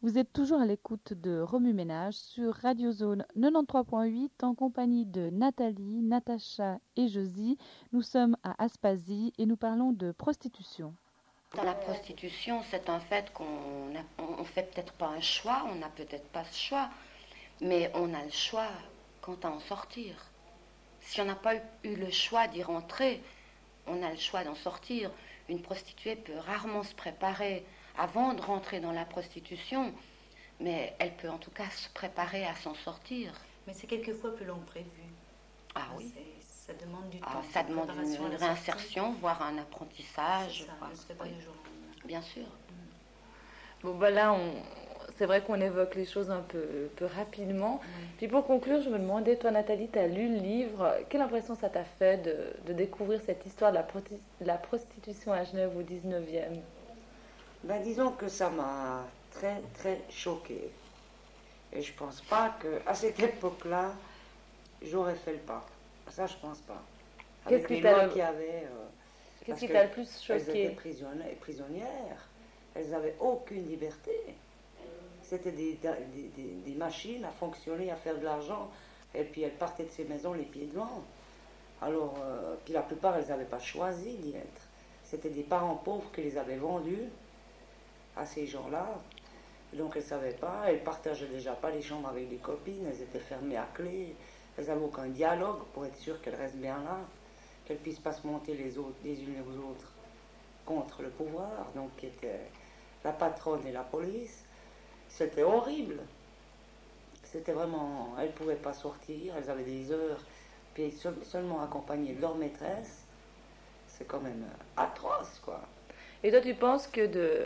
Vous êtes toujours à l'écoute de Remue Ménage sur Radio Zone 93.8 en compagnie de Nathalie, Natacha et Josie. Nous sommes à Aspasie et nous parlons de prostitution. Dans la prostitution, c'est un fait qu'on on fait peut-être pas un choix, on n'a peut-être pas ce choix, mais on a le choix quant à en sortir. Si on n'a pas eu le choix d'y rentrer, on a le choix d'en sortir. Une prostituée peut rarement se préparer avant de rentrer dans la prostitution, mais elle peut en tout cas se préparer à s'en sortir. Mais c'est quelquefois plus long que prévu. Ah oui. Ça demande du temps. Ça demande une réinsertion, voire un apprentissage. Ça ne se fait pas du jour au lendemain. Bien sûr. Bon, bah là, c'est vrai qu'on évoque les choses un peu rapidement. Oui. Puis pour conclure, je me demandais, toi Nathalie, tu as lu le livre. Quelle impression ça t'a fait de découvrir cette histoire de la prostitution à Genève au 19e? Ben, disons que ça m'a très très choquée. Et je pense pas qu'à cette époque-là, j'aurais fait le pas. Ça, je pense pas. Avec les lois qu'il y avait... Qu'est-ce qui t'a le plus elles choqué? étaient prisonnières. Elles n'avaient aucune liberté. C'était des machines à fonctionner, à faire de l'argent. Et puis elles partaient de ces maisons les pieds devant. Alors, puis la plupart, elles n'avaient pas choisi d'y être. C'était des parents pauvres qui les avaient vendues à ces gens-là. Donc elles ne savaient pas. Elles partageaient déjà pas les chambres avec des copines. Elles étaient fermées à clé. Elles n'avaient aucun dialogue pour être sûres qu'elles restent bien là. Qu'elles ne puissent pas se monter les unes aux autres contre le pouvoir. Donc qui était la patronne et la police. C'était horrible. C'était vraiment... Elles ne pouvaient pas sortir. Elles avaient des heures. Puis seulement accompagnées de leur maîtresse. C'est quand même atroce, quoi. Et toi, tu penses que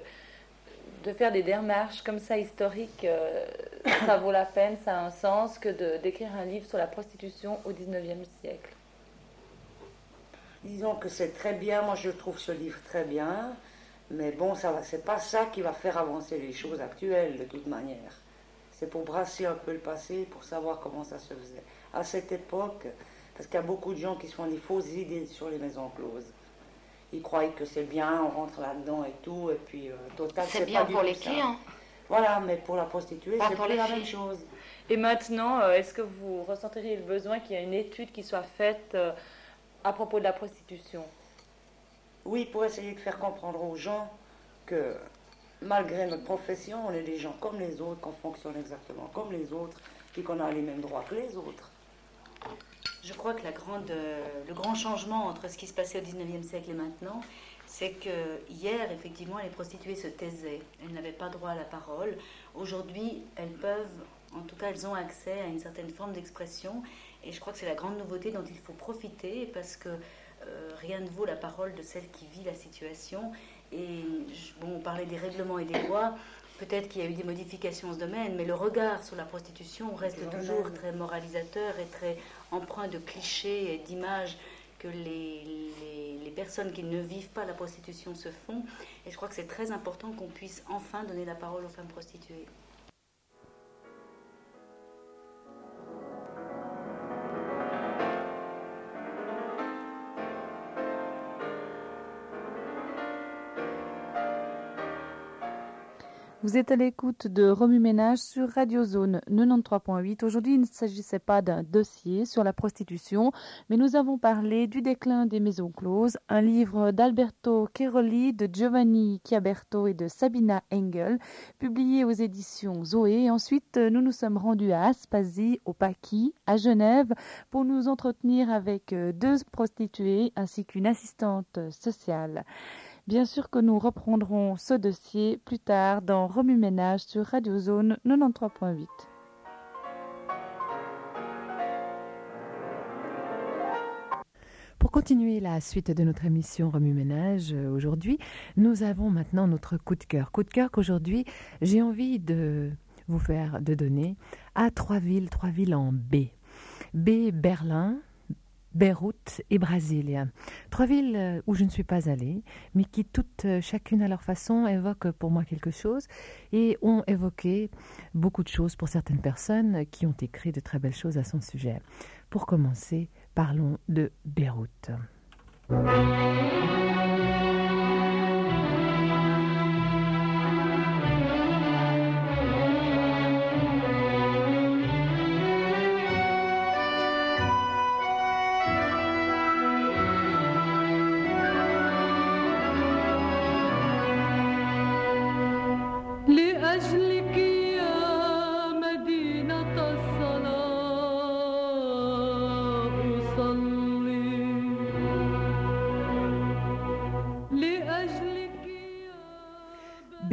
de faire des démarches comme ça historiques, ça vaut la peine, ça a un sens que d'écrire un livre sur la prostitution au 19e siècle? Disons que c'est très bien, moi je trouve ce livre très bien, mais bon, c'est pas ça qui va faire avancer les choses actuelles de toute manière. C'est pour brasser un peu le passé, pour savoir comment ça se faisait. À cette époque, parce qu'il y a beaucoup de gens qui se font des fausses idées sur les maisons closes. Ils croient que c'est bien, on rentre là-dedans et tout, et puis total, c'est bien pas pour du les tout ça. clients. Voilà, mais pour la prostituée, Pas c'est pour plus les la filles. même chose. Et maintenant, est-ce que vous ressentiriez le besoin qu'il y ait une étude qui soit faite à propos de la prostitution? Oui, pour essayer de faire comprendre aux gens que malgré notre profession, on est des gens comme les autres, qu'on fonctionne exactement comme les autres, et qu'on a les mêmes droits que les autres. Je crois que le grand changement entre ce qui se passait au 19e siècle et maintenant, c'est que hier, effectivement, les prostituées se taisaient. Elles n'avaient pas droit à la parole. Aujourd'hui, elles peuvent, en tout cas, elles ont accès à une certaine forme d'expression. Et je crois que c'est la grande nouveauté dont il faut profiter parce que rien ne vaut la parole de celle qui vit la situation. Et bon, on parlait des règlements et des lois. Peut-être qu'il y a eu des modifications dans ce domaine, mais le regard sur la prostitution reste toujours très moralisateur et très empreint de clichés et d'images que les personnes qui ne vivent pas la prostitution se font. Et je crois que c'est très important qu'on puisse enfin donner la parole aux femmes prostituées. Vous êtes à l'écoute de Remue Ménage sur Radio Zone 93.8. Aujourd'hui, il ne s'agissait pas d'un dossier sur la prostitution, mais nous avons parlé du déclin des maisons closes, un livre d'Alberto Cheroli, de Giovanni Chiaberto et de Sabina Engel, publié aux éditions Zoé. Et ensuite, nous nous sommes rendus à Aspasie, au Paquis, à Genève, pour nous entretenir avec deux prostituées ainsi qu'une assistante sociale. Bien sûr que nous reprendrons ce dossier plus tard dans Remue Ménage sur Radio Zone 93.8. Pour continuer la suite de notre émission Remue Ménage aujourd'hui, nous avons maintenant notre coup de cœur. Coup de cœur qu'aujourd'hui, j'ai envie de vous faire donner à trois villes en B. B, Berlin, Beyrouth et Brasilia. Trois villes où je ne suis pas allée, mais qui toutes, chacune à leur façon, évoquent pour moi quelque chose et ont évoqué beaucoup de choses pour certaines personnes qui ont écrit de très belles choses à son sujet. Pour commencer, parlons de Beyrouth.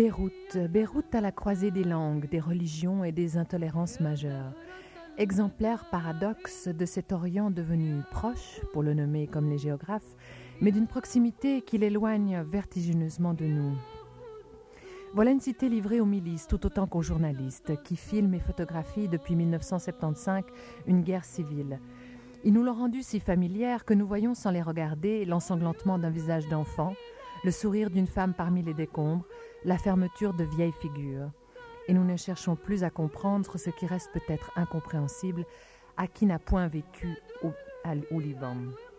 Beyrouth à la croisée des langues, des religions et des intolérances majeures. Exemplaire paradoxe de cet Orient devenu proche, pour le nommer comme les géographes, mais d'une proximité qui l'éloigne vertigineusement de nous. Voilà une cité livrée aux milices tout autant qu'aux journalistes, qui filment et photographient depuis 1975 une guerre civile. Ils nous l'ont rendue si familière que nous voyons sans les regarder l'ensanglantement d'un visage d'enfant, le sourire d'une femme parmi les décombres, la fermeture de vieilles figures. Et nous ne cherchons plus à comprendre ce qui reste peut-être incompréhensible à qui n'a point vécu au Liban.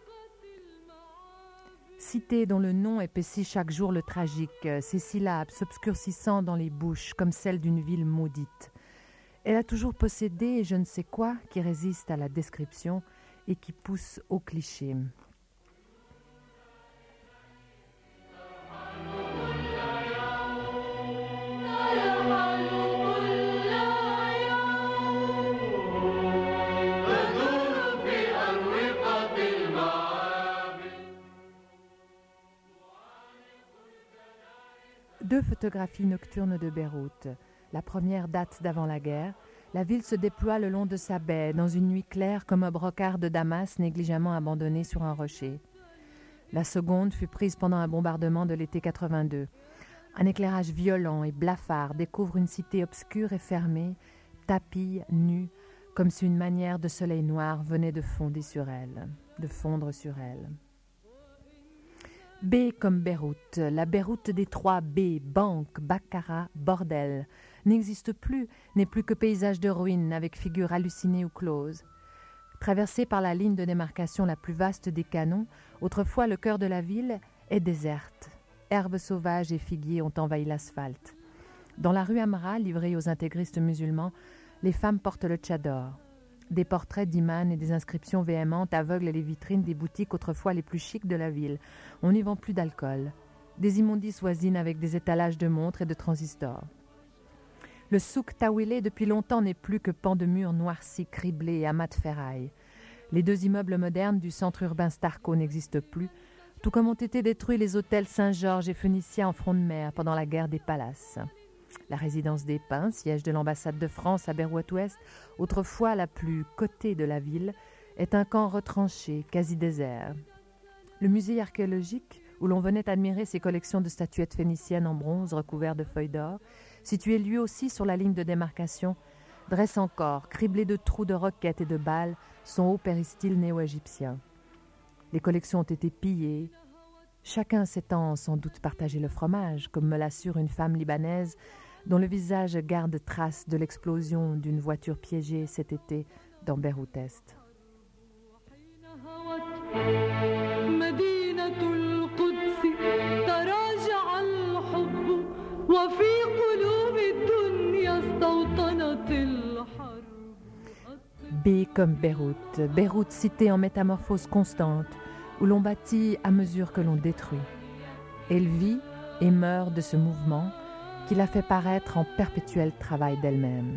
Cité dont le nom épaissit chaque jour le tragique, ses syllabes s'obscurcissant dans les bouches comme celles d'une ville maudite. Elle a toujours possédé je ne sais quoi qui résiste à la description et qui pousse au cliché. Deux photographies nocturnes de Beyrouth. La première date d'avant la guerre. La ville se déploie le long de sa baie, dans une nuit claire comme un brocart de Damas négligemment abandonné sur un rocher. La seconde fut prise pendant un bombardement de l'été 82. Un éclairage violent et blafard découvre une cité obscure et fermée, tapie, nue, comme si une manière de soleil noir venait de fondre sur elle. B comme Beyrouth, la Beyrouth des trois B, banque, baccarat, bordel, n'existe plus, n'est plus que paysage de ruines avec figures hallucinées ou closes. Traversée par la ligne de démarcation la plus vaste des canons, autrefois le cœur de la ville est déserte. Herbes sauvages et figuiers ont envahi l'asphalte. Dans la rue Amra, livrée aux intégristes musulmans, les femmes portent le tchador. Des portraits d'imams et des inscriptions véhémentes aveuglent les vitrines des boutiques autrefois les plus chics de la ville. On n'y vend plus d'alcool. Des immondices voisinent avec des étalages de montres et de transistors. Le souk Tawilé depuis longtemps n'est plus que pan de murs noircis, criblés et amas de ferraille. Les deux immeubles modernes du centre urbain Starco n'existent plus, tout comme ont été détruits les hôtels Saint-Georges et Phénicia en front de mer pendant la guerre des palaces. La résidence des Pins, siège de l'ambassade de France à Beyrouth-Ouest, autrefois la plus cotée de la ville, est un camp retranché, quasi désert. Le musée archéologique, où l'on venait admirer ses collections de statuettes phéniciennes en bronze recouvertes de feuilles d'or, situé lui aussi sur la ligne de démarcation, dresse encore, criblé de trous de roquettes et de balles, son haut péristyle néo-égyptien. Les collections ont été pillées, chacun s'étant sans doute partagé le fromage, comme me l'assure une femme libanaise dont le visage garde trace de l'explosion d'une voiture piégée cet été dans Beyrouth-Est. B comme Beyrouth, Beyrouth cité en métamorphose constante, où l'on bâtit à mesure que l'on détruit. Elle vit et meurt de ce mouvement qui la fait paraître en perpétuel travail d'elle-même.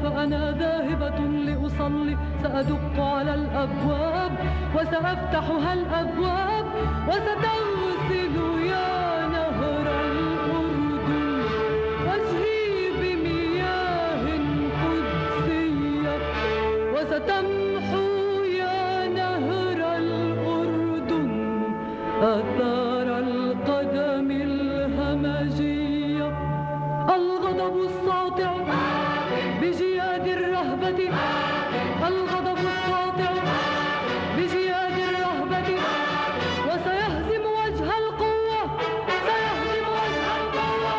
فأنا ذاهبة لأصلي سأدق على الأبواب وسأفتحها الأبواب وستغسل يا نهر الأردن وجهي بمياه قدسية وستمحو يا نهر الأردن آثار القدم الهمجية الغضب الساطع بجياد الرهبة الغضب الساطع بجياد الرهبة وسيهزم وجه القوة سيهزم وجه القوة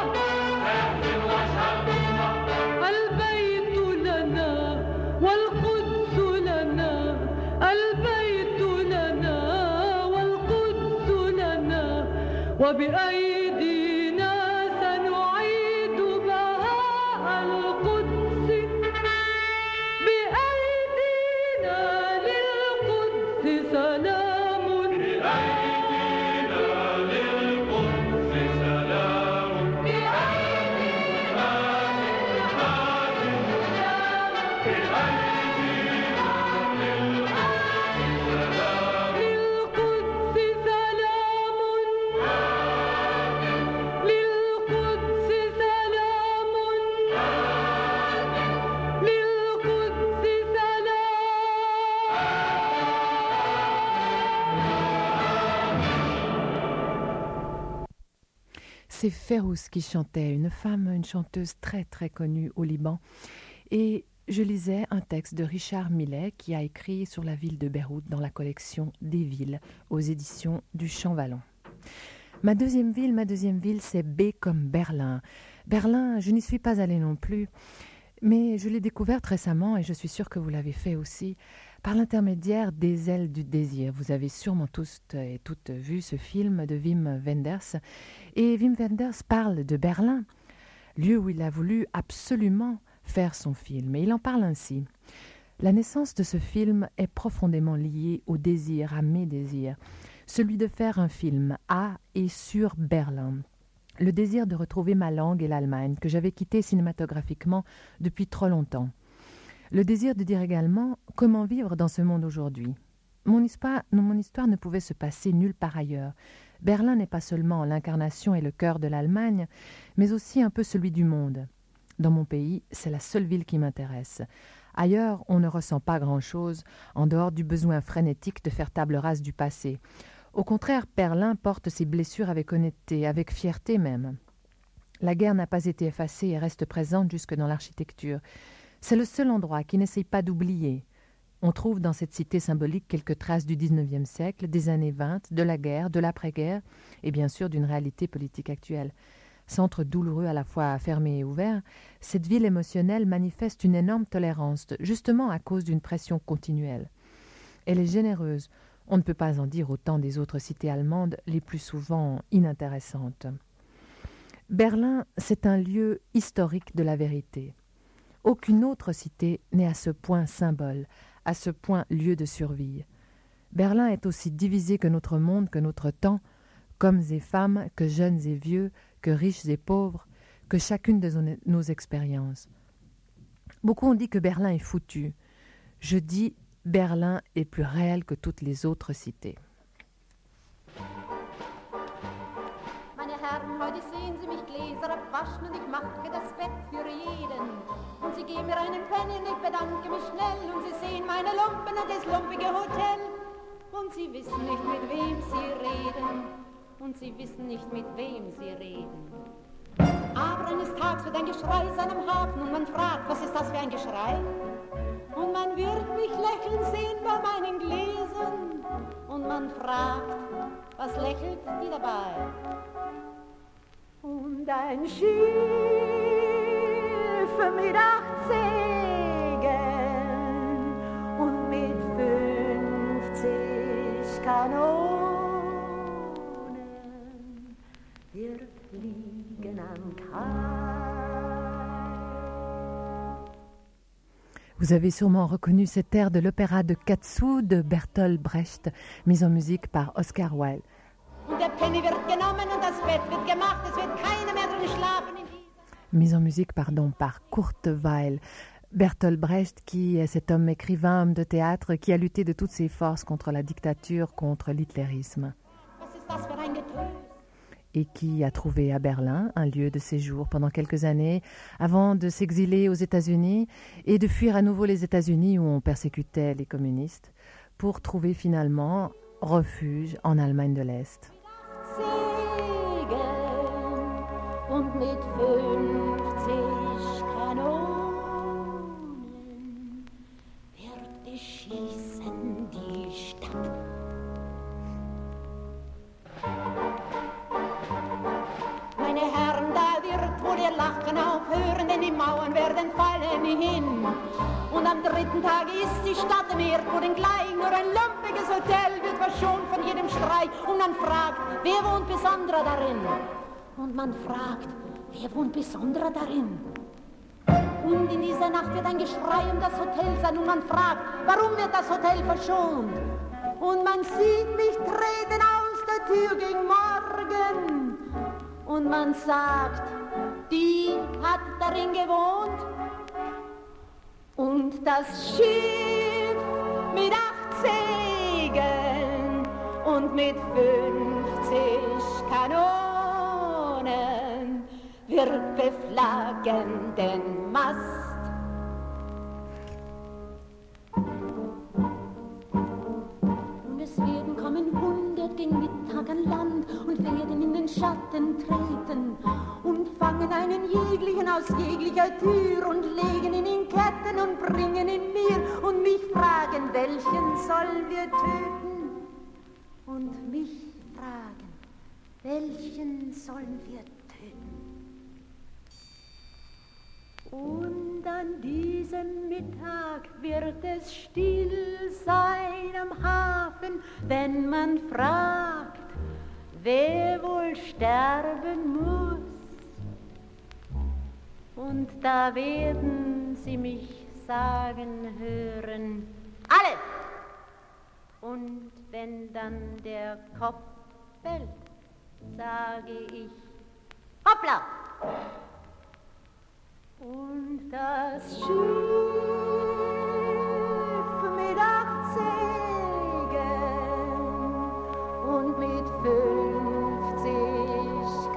البيت لنا والقدس لنا البيت لنا والقدس لنا وبأيدينا سنعيد بهاء القدس بأيدينا للقدس سلام بأيدينا للقدس سلام بأيدينا C'est Férouz qui chantait, une femme, une chanteuse très très connue au Liban. Et je lisais un texte de Richard Millet qui a écrit sur la ville de Beyrouth dans la collection des villes aux éditions du Champ Wallon. Ma deuxième ville, c'est B comme Berlin. Berlin, je n'y suis pas allée non plus, mais je l'ai découverte récemment et je suis sûre que vous l'avez fait aussi, par l'intermédiaire des ailes du désir. Vous avez sûrement tous et toutes vu ce film de Wim Wenders. Et Wim Wenders parle de Berlin, lieu où il a voulu absolument faire son film. Et il en parle ainsi. La naissance de ce film est profondément liée au désir, à mes désirs. Celui de faire un film à et sur Berlin. Le désir de retrouver ma langue et l'Allemagne, que j'avais quitté cinématographiquement depuis trop longtemps. Le désir de dire également comment vivre dans ce monde aujourd'hui. Mon histoire ne pouvait se passer nulle part ailleurs. Berlin n'est pas seulement l'incarnation et le cœur de l'Allemagne, mais aussi un peu celui du monde. Dans mon pays, c'est la seule ville qui m'intéresse. Ailleurs, on ne ressent pas grand-chose, en dehors du besoin frénétique de faire table rase du passé. Au contraire, Berlin porte ses blessures avec honnêteté, avec fierté même. La guerre n'a pas été effacée et reste présente jusque dans l'architecture. C'est le seul endroit qui n'essaye pas d'oublier. On trouve dans cette cité symbolique quelques traces du XIXe siècle, des années 20, de la guerre, de l'après-guerre, et bien sûr d'une réalité politique actuelle. Centre douloureux à la fois fermé et ouvert, cette ville émotionnelle manifeste une énorme tolérance, justement à cause d'une pression continuelle. Elle est généreuse. On ne peut pas en dire autant des autres cités allemandes, les plus souvent inintéressantes. Berlin, c'est un lieu historique de la vérité. Aucune autre cité n'est à ce point symbole, à ce point lieu de survie. Berlin est aussi divisé que notre monde, que notre temps, qu'hommes et femmes, que jeunes et vieux, que riches et pauvres, que chacune de nos expériences. Beaucoup ont dit que Berlin est foutu. Je dis Berlin est plus réel que toutes les autres cités. Heute sehen Sie mich Gläser abwaschen und ich mache das Bett für jeden. Und Sie geben mir einen Penny und ich bedanke mich schnell. Und Sie sehen meine Lumpen und das lumpige Hotel. Und Sie wissen nicht, mit wem Sie reden. Und Sie wissen nicht, mit wem Sie reden. Aber eines Tages wird ein Geschrei sein am Hafen und man fragt, was ist das für ein Geschrei? Und man wird mich lächeln sehen bei meinen Gläsern. Und man fragt, was lächelt die dabei? Und ein Schiff mit 8 Segeln und mit 50 Kanonen, wir fliegen am Kai. Vous avez sûrement reconnu cet air de l'opéra de Katsu de Bertolt Brecht, mis en musique par Oscar Wilde. Mise en musique par Kurt Weill. Bertolt Brecht, qui est cet homme écrivain, homme de théâtre, qui a lutté de toutes ses forces contre la dictature, contre l'hitlérisme, et qui a trouvé à Berlin un lieu de séjour pendant quelques années avant de s'exiler aux États-Unis et de fuir à nouveau les États-Unis où on persécutait les communistes pour trouver finalement refuge en Allemagne de l'Est. Und mit 50 Kanonen wird beschießen die Stadt. Meine Herren, da wird wohl ihr Lachen aufhören, denn die Mauern werden fallen hin. Und am dritten Tag ist die Stadt im Erdboden gleich, nur ein lumpiges Hotel wird verschont von jedem Streich. Und man fragt, wer wohnt besonderer darin? Und man fragt, wer wohnt besonderer darin? Und in dieser Nacht wird ein Geschrei um das Hotel sein und man fragt, warum wird das Hotel verschont? Und man sieht mich treten aus der Tür gegen Morgen. Und man sagt, die hat darin gewohnt. Und das Schiff mit 8 Segeln und mit 50 Kanonen wird beflaggen den Mast. Und es werden kommen 100 gegen Mittag an Land und werden in den Schatten treten und fangen einen jeglichen aus jeglicher Tür und legen ihn in Ketten und bringen ihn mir und mich fragen, welchen sollen wir töten? Und mich fragen, welchen sollen wir töten? Und an diesem Mittag wird es still sein am Hafen, wenn man fragt, wer wohl sterben muss. Und da werden sie mich sagen hören, alle! Und wenn dann der Kopf fällt, sage ich, hoppla! Und das Schiff mit 8 Segeln und mit 50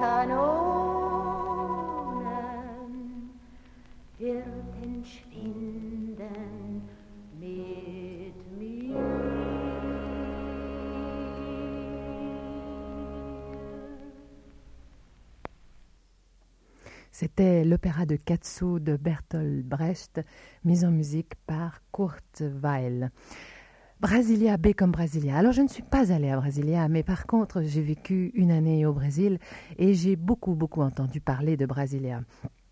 Kanonen wird entschwinden mit mir. C'était l'opéra de Katsu de Bertolt Brecht, mis en musique par Kurt Weill. Brasilia, B comme Brasilia. Alors je ne suis pas allée à Brasilia, mais par contre j'ai vécu une année au Brésil et j'ai beaucoup entendu parler de Brasilia.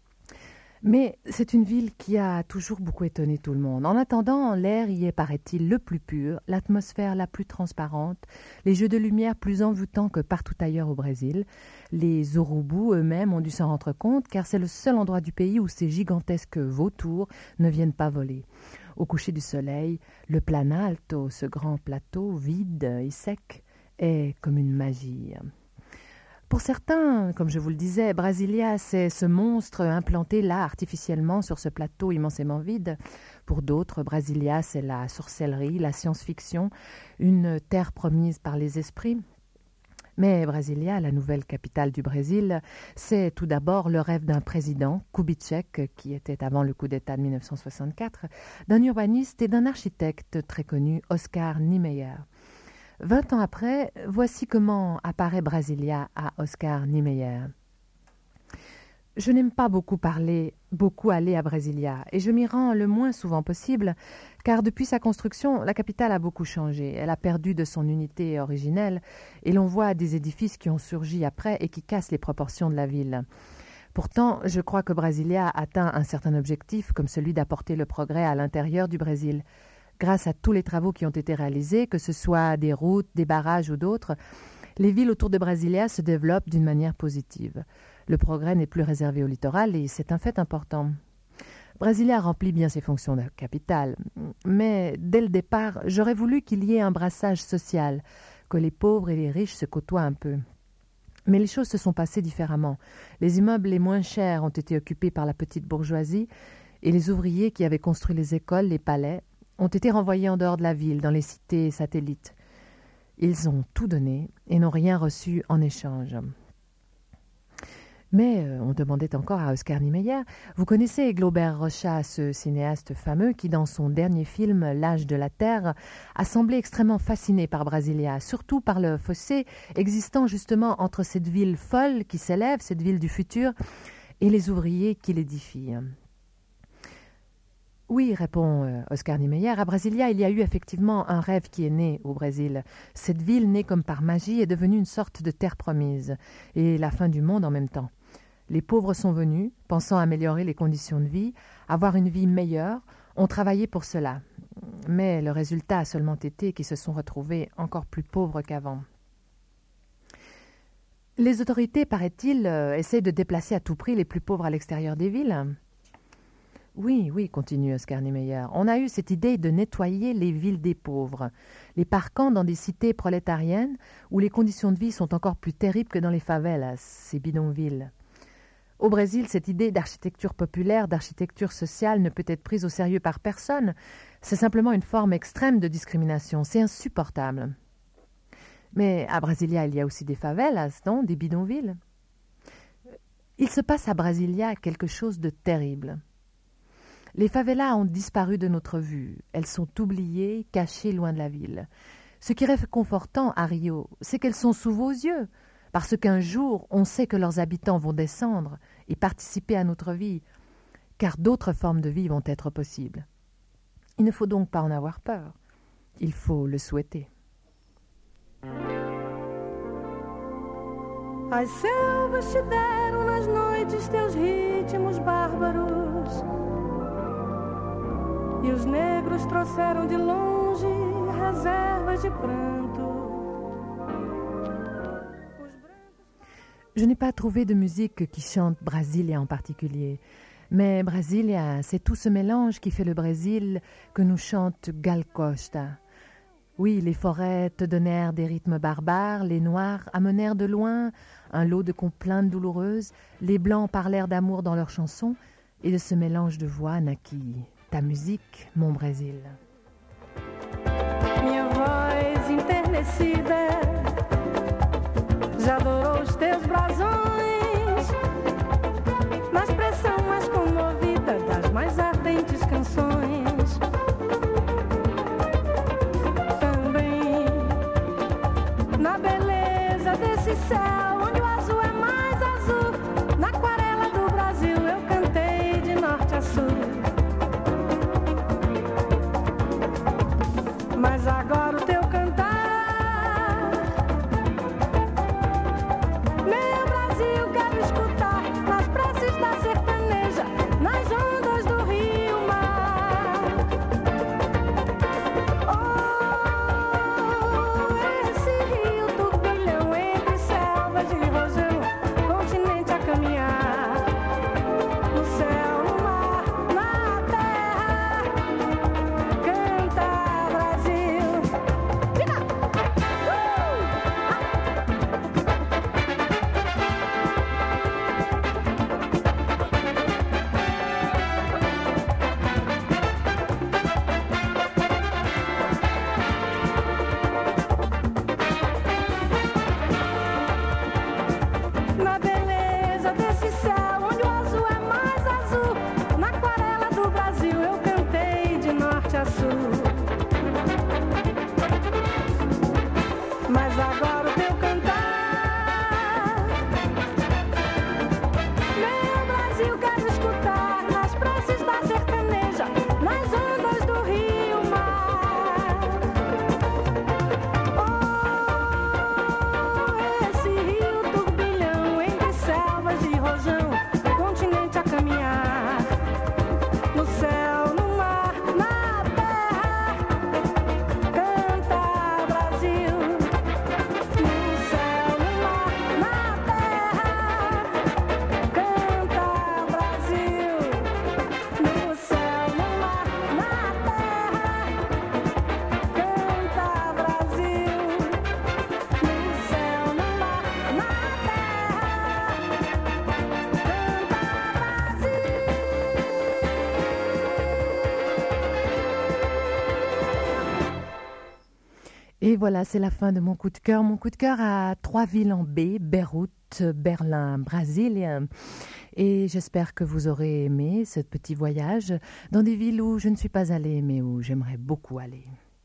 Mais c'est une ville qui a toujours beaucoup étonné tout le monde. En attendant, l'air y est, paraît-il, le plus pur, l'atmosphère la plus transparente, les jeux de lumière plus envoûtants que partout ailleurs au Brésil. Les Urubus eux-mêmes ont dû s'en rendre compte, car c'est le seul endroit du pays où ces gigantesques vautours ne viennent pas voler. Au coucher du soleil, le Planalto, ce grand plateau vide et sec, est comme une magie. Pour certains, comme je vous le disais, Brasilia, c'est ce monstre implanté là artificiellement sur ce plateau immensément vide. Pour d'autres, Brasilia, c'est la sorcellerie, la science-fiction, une terre promise par les esprits. Mais Brasilia, la nouvelle capitale du Brésil, c'est tout d'abord le rêve d'un président, Kubitschek, qui était avant le coup d'État de 1964, d'un urbaniste et d'un architecte très connu, Oscar Niemeyer. 20 ans après, voici comment apparaît Brasilia à Oscar Niemeyer. Je n'aime pas beaucoup aller à Brasilia, et je m'y rends le moins souvent possible, car depuis sa construction, la capitale a beaucoup changé. Elle a perdu de son unité originelle, et l'on voit des édifices qui ont surgi après et qui cassent les proportions de la ville. Pourtant, je crois que Brasilia atteint un certain objectif, comme celui d'apporter le progrès à l'intérieur du Brésil. Grâce à tous les travaux qui ont été réalisés, que ce soit des routes, des barrages ou d'autres, les villes autour de Brasilia se développent d'une manière positive. Le progrès n'est plus réservé au littoral et c'est un fait important. Brasilia remplit bien ses fonctions de capitale, mais dès le départ, j'aurais voulu qu'il y ait un brassage social, que les pauvres et les riches se côtoient un peu. Mais les choses se sont passées différemment. Les immeubles les moins chers ont été occupés par la petite bourgeoisie, et les ouvriers qui avaient construit les écoles, les palais, ont été renvoyés en dehors de la ville, dans les cités satellites. Ils ont tout donné et n'ont rien reçu en échange. Mais on demandait encore à Oscar Niemeyer, vous connaissez Glaubert Rocha, ce cinéaste fameux qui, dans son dernier film « L'âge de la Terre », a semblé extrêmement fasciné par Brasilia, surtout par le fossé existant justement entre cette ville folle qui s'élève, cette ville du futur, et les ouvriers qui l'édifient. Oui, répond Oscar Niemeyer, à Brasilia, il y a eu effectivement un rêve qui est né au Brésil. Cette ville, née comme par magie, est devenue une sorte de terre promise, et la fin du monde en même temps. Les pauvres sont venus, pensant améliorer les conditions de vie, avoir une vie meilleure, ont travaillé pour cela. Mais le résultat a seulement été qu'ils se sont retrouvés encore plus pauvres qu'avant. Les autorités, paraît-il, essayent de déplacer à tout prix les plus pauvres à l'extérieur des villes. Oui, continue Oscar Niemeyer, on a eu cette idée de nettoyer les villes des pauvres, les parquant dans des cités prolétariennes où les conditions de vie sont encore plus terribles que dans les favelas, ces bidonvilles. Au Brésil, cette idée d'architecture populaire, d'architecture sociale ne peut être prise au sérieux par personne. C'est simplement une forme extrême de discrimination. C'est insupportable. Mais à Brasilia, il y a aussi des favelas, non? Des bidonvilles. Il se passe à Brasilia quelque chose de terrible. Les favelas ont disparu de notre vue. Elles sont oubliées, cachées loin de la ville. Ce qui est réconfortant à Rio, c'est qu'elles sont sous vos yeux, parce qu'un jour, on sait que leurs habitants vont descendre et participer à notre vie, car d'autres formes de vie vont être possibles. Il ne faut donc pas en avoir peur. Il faut le souhaiter. As selvas te deram nas noites teus ritmos bárbaros, e os negros trouxeram de longe reservas de pranto. Je n'ai pas trouvé de musique qui chante Brasilia en particulier, mais Brasilia, c'est tout ce mélange qui fait le Brésil que nous chante Gal Costa. Oui, les forêts te donnèrent des rythmes barbares, les noirs amenèrent de loin un lot de complaintes douloureuses, les blancs parlèrent d'amour dans leurs chansons, et de ce mélange de voix naquit ta musique, mon Brésil. Minha voz enternecida já adorou os teus brasões, na expressão mais comovida das mais ardentes canções. Também na beleza desse céu, onde o azul é mais azul, na aquarela do Brasil eu cantei de norte a sul. Mas agora o teu cantar, meu Brasil, Et voilà, c'est la fin de mon coup de cœur. Mon coup de cœur à 3 villes en B, Beyrouth, Berlin, Brasilia. Et j'espère que vous aurez aimé ce petit voyage dans des villes où je ne suis pas allée, mais où j'aimerais beaucoup aller.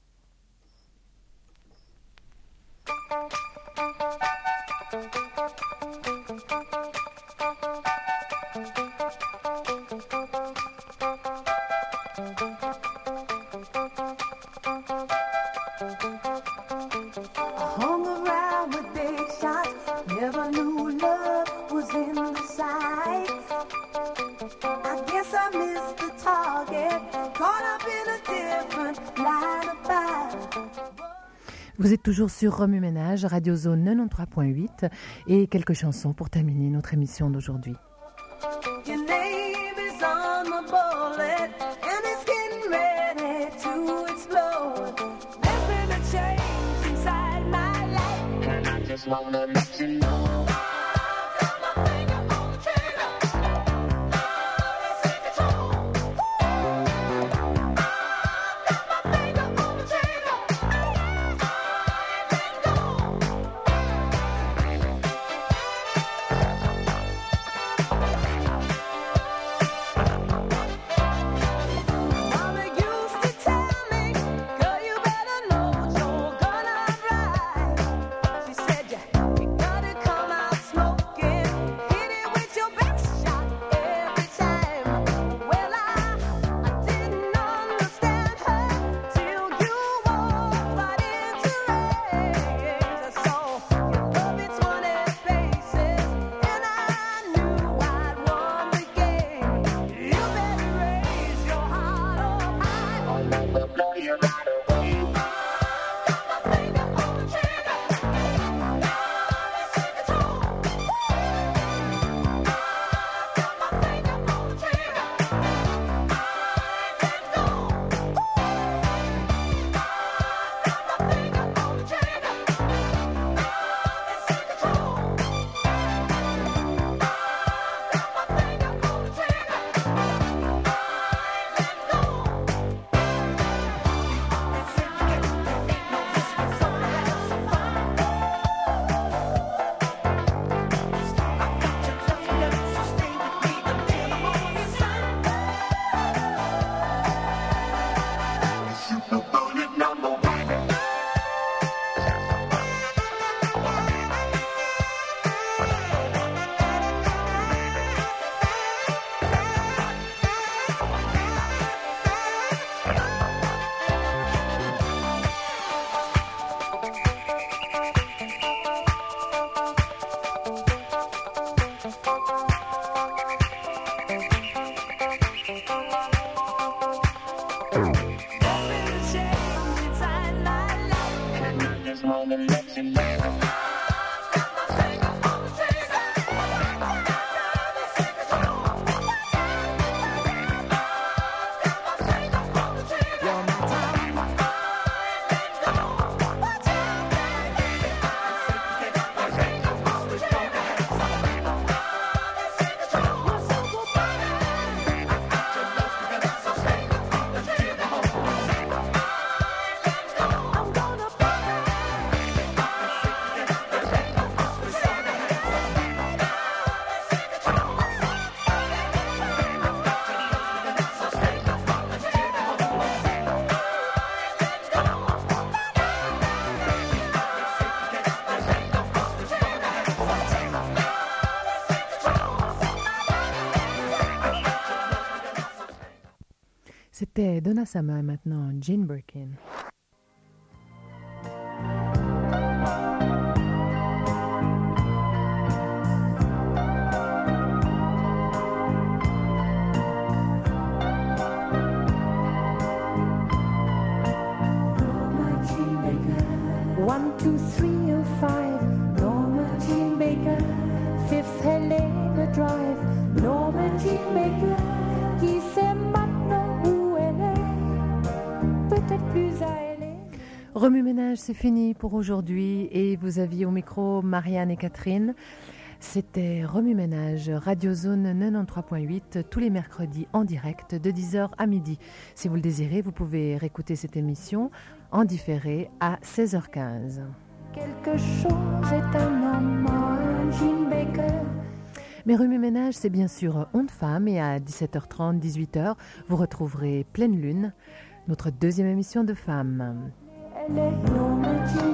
Vous êtes toujours sur Remue Ménage, Radio Zone 93.8 et quelques chansons pour terminer notre émission d'aujourd'hui. C'était Donna Summer et maintenant Jane Birkin. One, two, three, and five. Norma Jean Baker. Fifth Helena Drive. Norma Jean Baker. Qui sait maintenant où elle est? Peut-être plus à elle. Remue Ménage, c'est fini pour aujourd'hui et vous aviez au micro Marianne et Catherine. C'était Remue Ménage, Radio Zone 93.8, tous les mercredis en direct de 10h à midi. Si vous le désirez, vous pouvez réécouter cette émission en différé à 16h15. Quelque chose est un homme, Jean Baker. Mais Remue Ménage, c'est bien sûr Ondes Femmes et à 17h30, 18h, vous retrouverez Pleine Lune, notre deuxième émission de femmes. Elle est